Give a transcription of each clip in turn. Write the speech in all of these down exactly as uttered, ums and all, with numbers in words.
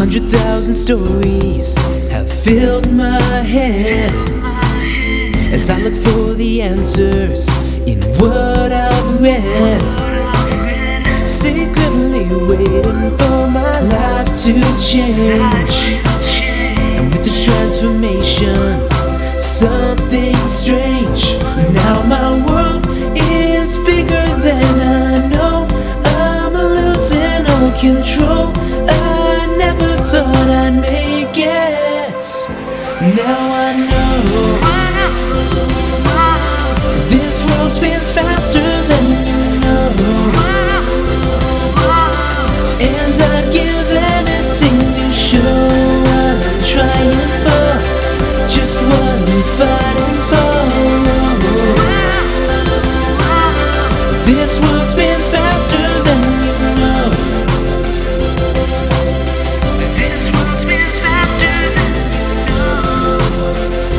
hundred thousand stories have filled my head as I look for the answers in what I've read. Secretly waiting for my life to change, and with this transformation, something strange. Now my world is bigger than I know. I'm losing all control. I never thought I'd make it. Now I know this world spins faster than you know, and I'd give anything to show what I'm trying for, just what I'm fighting for. This world spins faster than you know. This world spins faster than you know.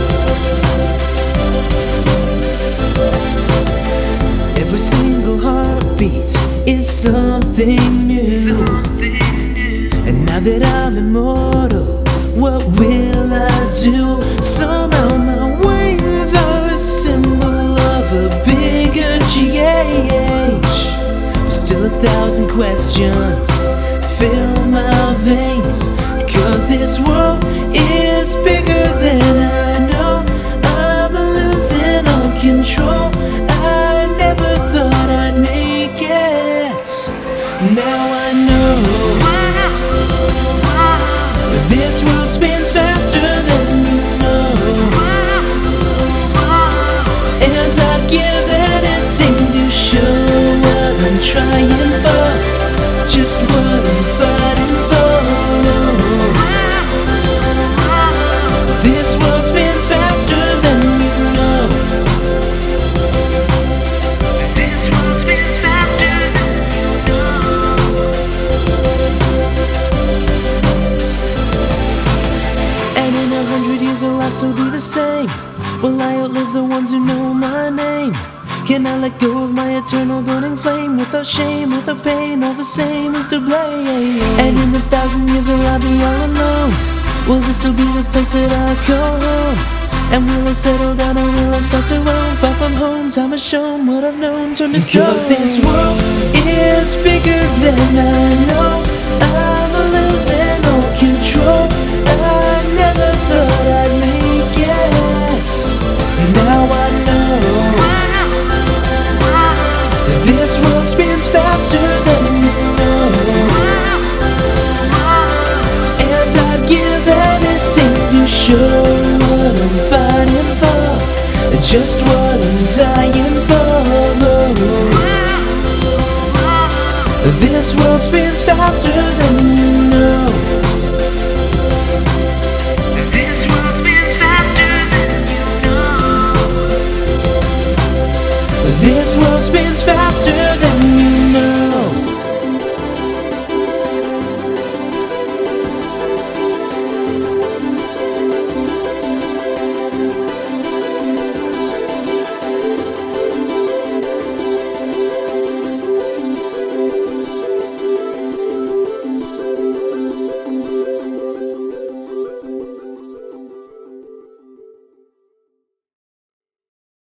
Every single heartbeat is something new. And now that I'm immortal, what will I do? Somehow my wings are a symbol of a bigger change, but still a thousand questions fill my veins, 'cause this world is bigger than I know. I'm losing all control. I never thought I'd make it. Now I know this world spins faster than you know, and I'd give anything to show what I'm trying for, just what I'm fighting for. This world spins faster than you know. This world spins faster than you know. And in a hundred years will I still be the same? Will I outlive the ones who know my name? Can I let go of my eternal burning flame? Without shame, without pain, all the same is to blame. And in a thousand years will I be all alone? Will this still be the place that I call home? And will I settle down or will I start to roam? Far from home, time has shown what I've known turned to stone. 'Cause this world is bigger than I know. I'm losing all control. I never thought I'd make it. Now I know this world spins faster than you know, and I'd give anything to show what I'm fighting for, just what I'm dying for. This world spins faster than you know. This world spins faster than you know. This world spins faster than you know.